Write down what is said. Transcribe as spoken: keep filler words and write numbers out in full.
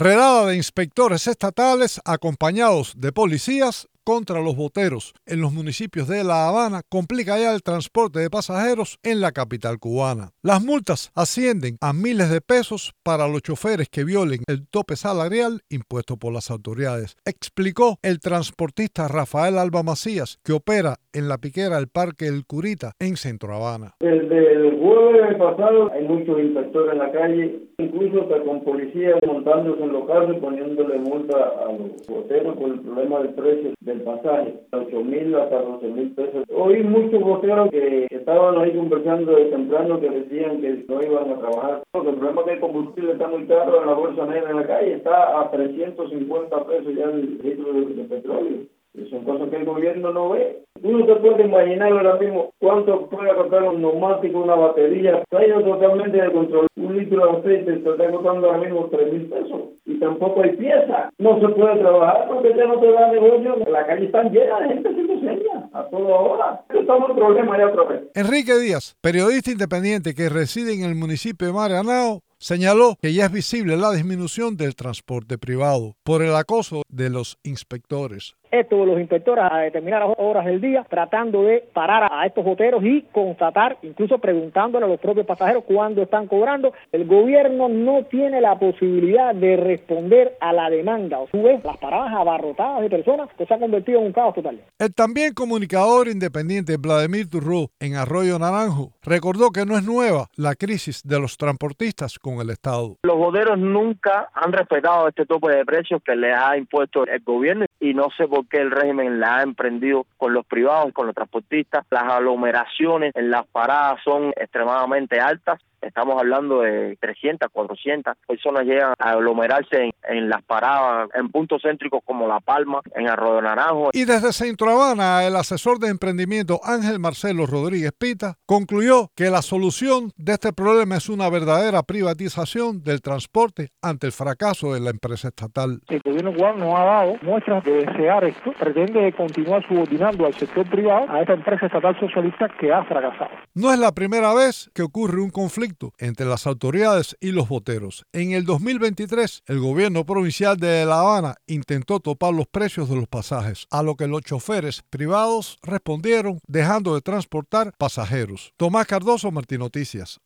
Redada de inspectores estatales acompañados de policías contra los boteros en los municipios de La Habana complica ya el transporte de pasajeros en la capital cubana. Las multas ascienden a miles de pesos para los choferes que violen el tope salarial impuesto por las autoridades, explicó el transportista Rafael Alba Macías, que opera en la piquera del Parque El Curita en Centro Habana. Desde el jueves pasado hay muchos inspectores en la calle, incluso hasta con policías montándose en los carros y poniéndole multa a los boteros por el problema del precio del pasaje, ocho mil hasta doce mil pesos. Oí muchos boteros que estaban ahí conversando de temprano que decían que no iban a trabajar. El problema es que el combustible está muy caro en la bolsa negra en la calle, está a trescientos cincuenta pesos ya el litro de, de petróleo. Y son cosas que el gobierno no ve. Uno se puede imaginar ahora mismo cuánto puede costar un neumático, una batería. Se ha ido totalmente de control. Un litro de aceite se está costando ahora mismo tres mil pesos. Y tampoco hay pieza. No se puede trabajar porque ya no te da negocio. La calle está llena de gente sin señas a toda hora. Estamos en problema ya otra vez. Enrique Díaz, periodista independiente que reside en el municipio de Marianao, señaló que ya es visible la disminución del transporte privado por el acoso de los inspectores. Esto de los inspectores a determinadas horas del día tratando de parar a estos boteros y constatar, incluso preguntándole a los propios pasajeros cuándo están cobrando. El gobierno no tiene la posibilidad de responder a la demanda. O sea, las paradas abarrotadas de personas que se han convertido en un caos total. El también comunicador independiente Vladimir Turró en Arroyo Naranjo recordó que no es nueva la crisis de los transportistas con el Estado. Los boteros nunca han respetado este tope de precios que les ha impuesto el gobierno y no sé por qué el régimen la ha emprendido con los privados y con los transportistas. Las aglomeraciones en las paradas son extremadamente altas. Estamos hablando de trescientas, cuatrocientas personas llegan a aglomerarse en, en las paradas, en puntos céntricos como La Palma, en Arroyo Naranjo. Y desde Centro Habana, el asesor de emprendimiento Ángel Marcelo Rodríguez Pita concluyó que la solución de este problema es una verdadera privatización del transporte ante el fracaso de la empresa estatal. El gobierno cubano no ha dado muestras de desear esto, pretende continuar subordinando al sector privado a esta empresa estatal socialista que ha fracasado. No es la primera vez que ocurre un conflicto entre las autoridades y los boteros. En el dos mil veintitrés, el gobierno provincial de La Habana intentó topar los precios de los pasajes, a lo que los choferes privados respondieron dejando de transportar pasajeros. Tomás Cardoso, Martín Noticias.